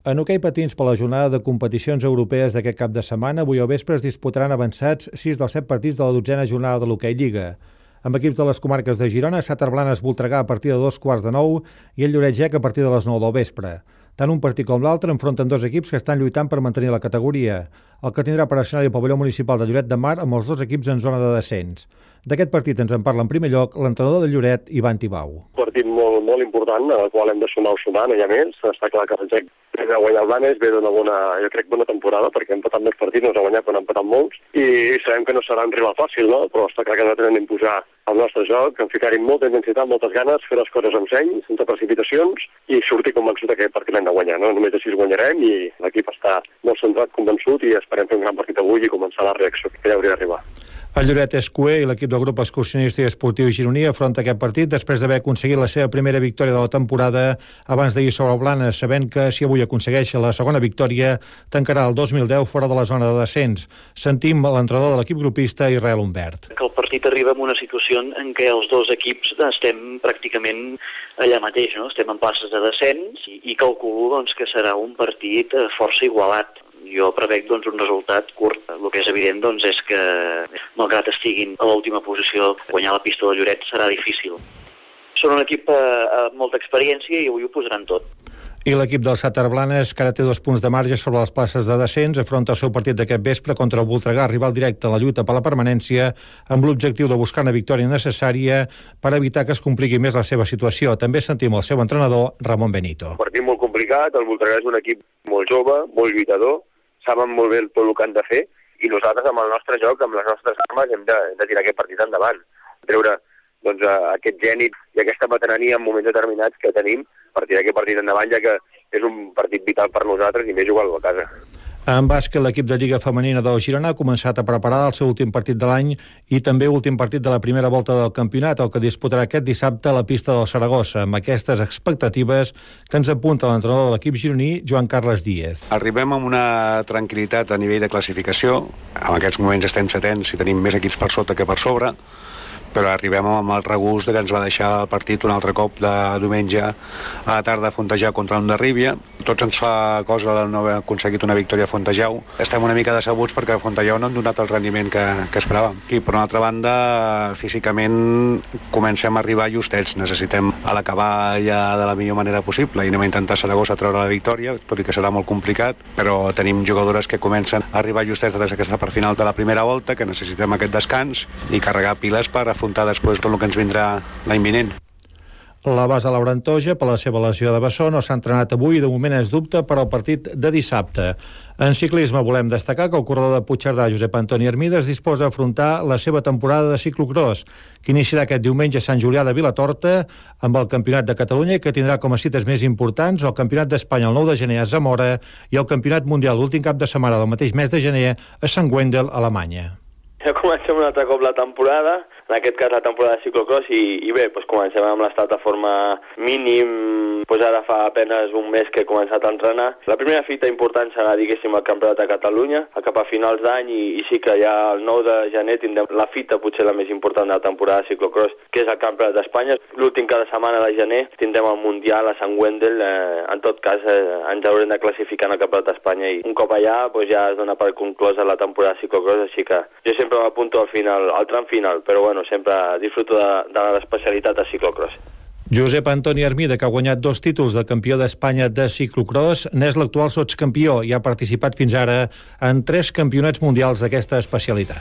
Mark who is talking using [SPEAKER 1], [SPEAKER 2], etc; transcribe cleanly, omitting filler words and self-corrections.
[SPEAKER 1] En hoquei patins per la jornada de competicions europees d'aquest cap de setmana, avui al vespre es disputaran avançats 6 dels 7 partits de la 12a jornada de l'Hoquei Lliga. Amb equips de les comarques de Girona, Sàter Blanes Voltregà a partir de 2:15 i el Lloret Gec a partir de les 9 del vespre. Tant un partit com l'altre enfronten dos equips que estan lluitant per mantenir la categoria, el que tindrà per escenari el pavelló municipal de Lloret de Mar amb els dos equips en zona de descens. D'aquest partit ens en parla en primer lloc l'entrenador de Lloret, Ivan Tibau.
[SPEAKER 2] Un partit molt important, al qual hem de sumar o sumar, no hi ha més. Està clar que el Gec ve de guanyar el Blanes, ve d'una bona temporada, perquè hem empatat molts partits, no s'ha guanyat, però han empatat molts, i sabem que no serà un rival fàcil, no? Però està clar que nosaltres hem d'imposar el nostre joc, en ficar-hi molta intensitat, moltes ganes, fer les coses amb seny, sense precipitacions, i sortir convençut que aquest partit l'hem de guanyar, no? Només així guanyarem, i l'equip està molt centrat, convençut, i esperem fer un gran partit avui i començar la reacció que ja hauria d'arribar.
[SPEAKER 1] El Lloret és cuer i l'equip del grup excursionista i esportiu gironí afronta aquest partit després d'haver aconseguit la seva primera victòria de la temporada abans d'ahir sobre el Blanes, sabent que si avui aconsegueix la segona victòria tancarà el 2010 fora de la zona de descens. Sentim l'entrenador de l'equip grupista, Israel Humbert.
[SPEAKER 3] Que el partit arriba en una situació en què els dos equips estem pràcticament allà mateix, no? Estem en places de descens i calculo que serà un partit força igualat. Jo prevec un resultat curt. El que és evident és que, malgrat estiguin a l'última posició, guanyar la pista del Lloret serà difícil. Són un equip amb molta experiència i avui ho posaran tot.
[SPEAKER 1] I l'equip del Sàter Blanes, que ara té 2 punts de marge sobre les places de descens, afronta el seu partit d'aquest vespre contra el Voltregà, rival directe a la lluita per la permanència, amb l'objectiu de buscar una victòria necessària per evitar que es compliqui més la seva situació. També sentim el seu entrenador, Ramon Benito.
[SPEAKER 2] Un partit molt complicat, el Voltregà és un equip molt jove, molt lluitador, saben molt bé tot el que han de fer, i nosaltres amb el nostre joc, amb les nostres armes, hem de tirar aquest partit endavant. Treure aquest gènit i aquesta veterania en moments determinats que tenim per tirar aquest partit endavant, ja que és un partit vital per nosaltres i més jugar-lo a casa.
[SPEAKER 1] En bàsquet, l'equip de Lliga Femenina del Girona ha començat a preparar el seu últim partit de l'any i també últim partit de la primera volta del campionat, el que disputarà aquest dissabte a la pista del Saragossa, amb aquestes expectatives que ens apunta l'entrenador de l'equip gironí, Joan Carles Díez.
[SPEAKER 4] Arribem amb una tranquil·litat a nivell de classificació. En aquests moments estem setens i tenim més equips per sota que per sobre, però arribem amb el regust que ens va deixar el partit un altre cop de diumenge a la tarda a Fontejau contra l'Ondarribia. Tots ens fa cosa de no haver aconseguit una victòria a Fontejau. Estem una mica decebuts perquè a Fontejau no han donat el rendiment que esperàvem. I per una altra banda, físicament comencem a arribar justets. Necessitem a l'acabar ja de la millor manera possible i anem a intentar a Saragossa treure la victòria, tot i que serà molt complicat, però tenim jugadores que comencen a arribar justets des d'aquesta part final de la primera volta, que necessitem aquest descans i carregar piles per afrontar després tot el que ens vindrà l'any vinent.
[SPEAKER 1] La base Laurentoja, per la seva lesió de bessó, no s'ha entrenat avui i de moment és dubte per al partit de dissabte. En ciclisme volem destacar que el corredor de Puigcerdà, Josep Antoni Armides, disposa d'afrontar la seva temporada de ciclocross, que iniciarà aquest diumenge a Sant Julià de Vilatorta amb el Campionat de Catalunya, que tindrà com a cites més importants el Campionat d'Espanya el 9 de gener a Zamora i el Campionat Mundial l'últim cap de setmana del mateix mes de gener a Sant Wendel, Alemanya.
[SPEAKER 5] Ja comencem un altre cop la temporada, en aquest cas la temporada de ciclocross, i bé, comencem amb l'estat de forma mínim. Ara fa apenes un mes que he començat a entrenar. La primera fita important serà, diguéssim, el Campionat de Catalunya, cap a finals d'any, i sí que ja el 9 de gener tindrem la fita potser la més important de la temporada de ciclocross, que és el Campionat d'Espanya. L'últim cada setmana de gener tindrem el Mundial a Sant Wendel. En tot cas, ens haurem de classificar en el Campionat d'Espanya, i un cop allà ja es dona per conclosa la temporada de ciclocross, així que jo sempre m'apunto al final, al tram final, però bueno, sempre disfruto de l'especialitat de ciclocross.
[SPEAKER 1] Josep Antoni Armida, que ha guanyat 2 títols de campió d'Espanya de ciclocross, n'és l'actual sotscampió i ha participat fins ara en 3 campionats mundials d'aquesta especialitat.